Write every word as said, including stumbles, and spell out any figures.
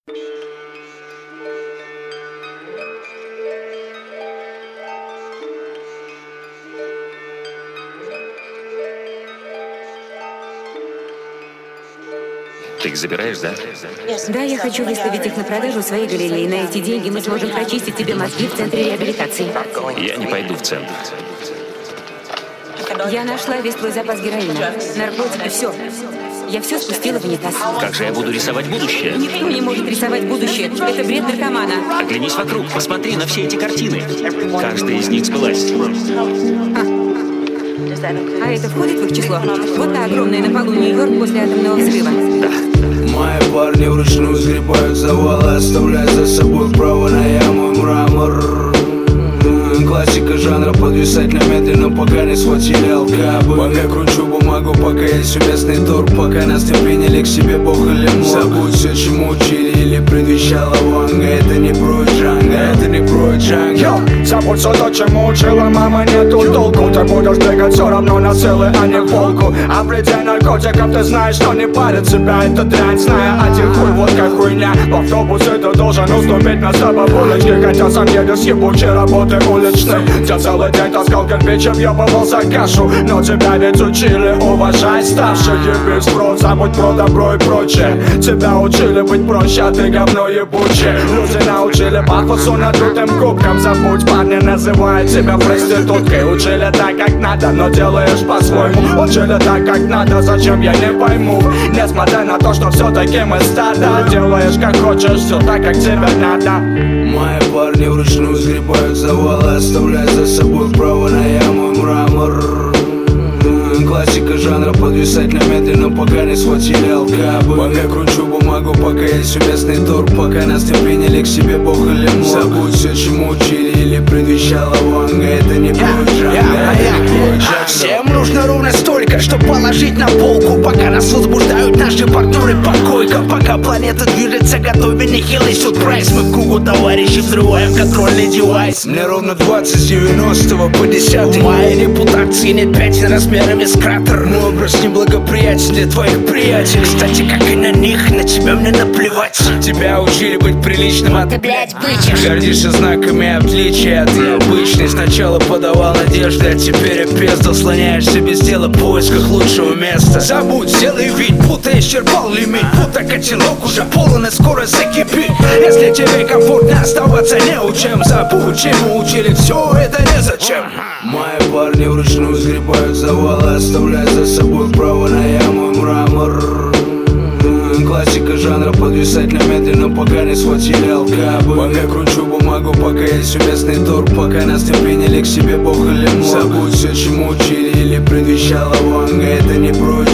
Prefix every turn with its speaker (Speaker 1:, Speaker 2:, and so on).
Speaker 1: Ты их забираешь, да?
Speaker 2: Да, я хочу выставить их на продажу в своей галерее. На эти деньги мы сможем прочистить тебе мозги в центре реабилитации.
Speaker 1: Я не пойду в центр.
Speaker 2: Я нашла весь твой запас героина, наркотики, все. Я все спустила в унитаз.
Speaker 1: Как же я буду рисовать будущее?
Speaker 2: Никто не может рисовать будущее. Это бред наркомана.
Speaker 1: Оглянись вокруг, посмотри на все эти картины. Каждая из них сбылась.
Speaker 2: А это входит в их число? Вот та огромная на полу Нью-Йорк после атомного взрыва.
Speaker 1: Да.
Speaker 3: Мои парни вручную сгребают завалы, оставляя за собой право на яму и мрамор. Классика жанра, подвисать намедленно, пока не схватили алкабы. Пока кручу бумагу, пока есть уместный торг, пока нас не приняли к себе бог или морг. Забудь все, чему учили или предвещала ванга. Это не про джанга, это не про джанга.
Speaker 4: Забудь все то, чему учила мама, нету толку. Ты будешь двигать все равно на целый, а не полку. А при день наркотиков ты знаешь, что не парит тебя эта дрянь. Зная один хуй, вот как хуйня. В автобусе ты должен уступить место бабулечке, хотя сам едешь с ебучей работы уличной. Я целый день таскал кирпич, объебывал за кашу. Но тебя ведь учили уважать старших. Ебись в рот, забудь про добро и прочее. Тебя учили быть проще, а ты говно ебучее. Люди научили пафосу надутым кубком. Забудь, парни называют тебя проституткой. Учили так, как надо, но делаешь по-своему. Учили так, как надо, зачем я не пойму. Несмотря на то, что все-таки мы стадо. Делаешь как хочешь, все так, как тебе надо.
Speaker 3: Мои парни вручную сгребают завалы, оставляя за собой право на яму и мрамор. Классика жанра, подвисать намедленно, пока не схватили алкабы. Пока кручу бумагу, пока есть уместный торг, пока нас не приняли к себе бог или морг. Забудь все, чему учили или предвещала ванга. Это не про джанга, это не про джанга.
Speaker 5: Всем нужно ровно столько, чтобы положить на полку. Пока нас возбуждают наши партнеры по койкам. Пока планета движется, готовя нехилый сюрприз. Мы в кругу товарищи взрываем контрольный девайс.
Speaker 3: Мне ровно двадцать с девяностого по десятый.
Speaker 5: У моей репутации нет пятен размерами с кратер.
Speaker 3: Мой образ неблагоприятен для твоих приятелей.
Speaker 5: Кстати, как и на них, на тебя мне наплевать.
Speaker 3: Тебя учили быть приличным, а
Speaker 5: ты, блядь, бычишь.
Speaker 3: Гордишься знаками отличия, а ты обычный. Сначала подавал надежды, а теперь опездал. Слоняешься без дела в поисках лучшего места. Забудь, сделай вид, будто исчерпал лимит. Будто котелок уже полон и скоро закипит. Если тебе комфортно оставаться неучим, забудь, чему учили, все это незачем. Мои парни вручную сгребают завалы, оставляя за собой право на яму и мрамор. Классика жанра, подвисать намедленно, пока не схватили алкабы. Пока кручу бумагу, пока есть уместный торг, пока нас не приняли к себе бог или морг. Забудь все, чему учили или предвещала ванга. Это не про